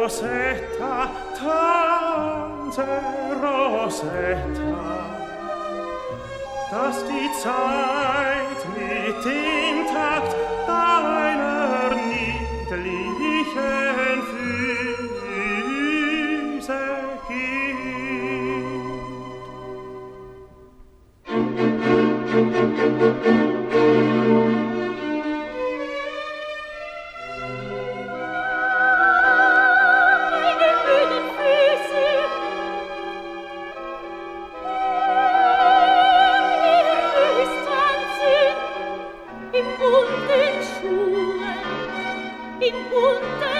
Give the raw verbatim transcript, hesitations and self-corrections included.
Rosetta, tanze, Rosetta, dass die Zeit mit dem Takt deiner niedlichen Füße geht. In bunten